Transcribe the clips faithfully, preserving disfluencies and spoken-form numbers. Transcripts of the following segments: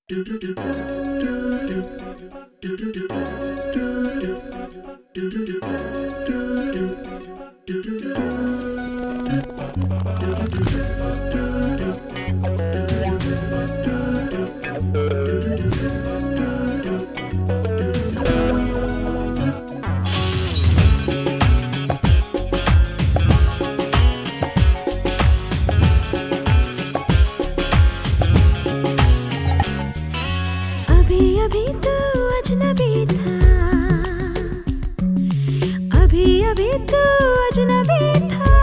अभी तो अजनबी था, अभी अभी तो अजनबी था,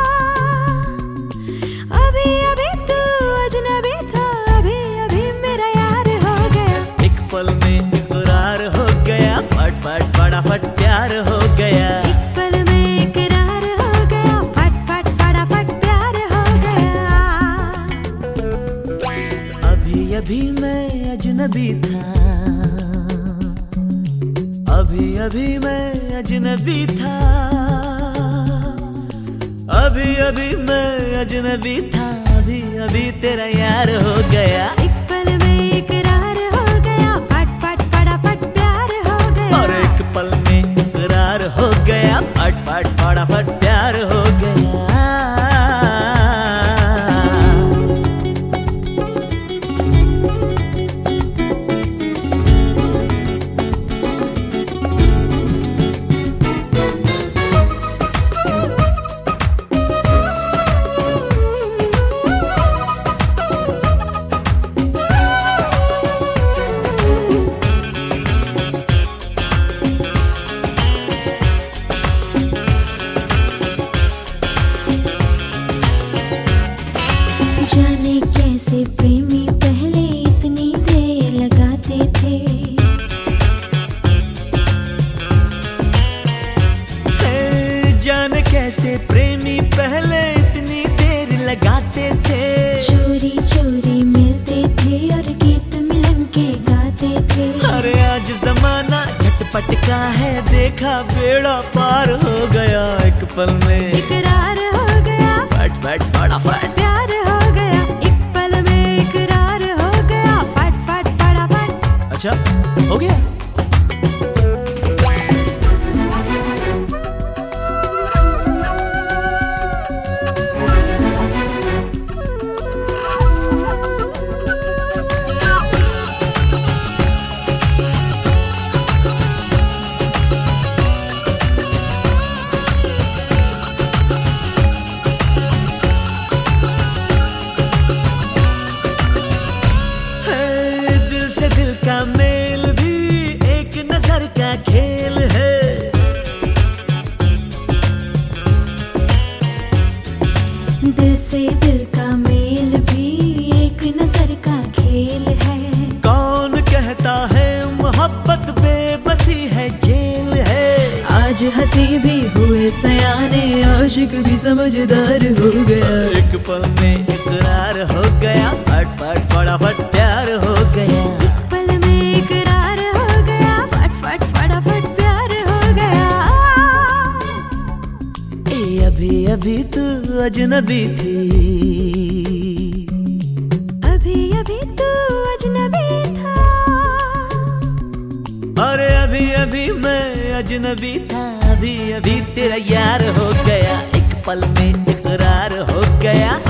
अभी अभी तो अजनबी था, अभी अभी मेरा यार हो गया। एक पल में इकरार हो गया, फट फट फटाफट प्यार हो गया। एक पल में इकरार हो गया, फट फट फटाफट प्यार हो गया। अभी अभी मैं अजनबी था, अभी अभी मैं अजनबी था, अभी अभी मैं अजनबी था, अभी अभी तेरा यार हो गया। एक पल में इकरार हो गया, फट फट फटाफट प्यार हो गया। और एक पल में इकरार हो गया, फट फट फटाफट प्यार हो गया। जाने कैसे प्रेमी पहले इतनी देर लगाते थे, जाने कैसे प्रेमी पहले इतनी देर लगाते थे। चोरी चोरी मिलते थे और गीत मिलन के गाते थे। अरे आज जमाना झटपट का है, देखा बेड़ा पार हो गया। एक पल में इकरार हो गया, फट फट फटाफट प्यार हो गया। एक पल में इकरार हो गया, फट फट फटाफट। अच्छा हो गया। दिल का मेल भी एक नजर का खेल है, दिल से दिल का मेल भी एक नजर का खेल है। कौन कहता है मोहब्बत बेबसी है, जेल है। आज हंसी भी हुए सयाने, आशिक भी समझदार हो गया। एक पल में इकरार हो गया, फट फट फटाफट प्यार हो गया। एक पल में इकरार हो गया, फट फट फटाफट प्यार हो गया। ए अभी अभी तू अजनबी थी, अभी अभी तो अजनबी था, अरे अभी अभी मैं अजनबी था, अभी अभी तेरा यार हो गया। एक पल में इकरार हो गया।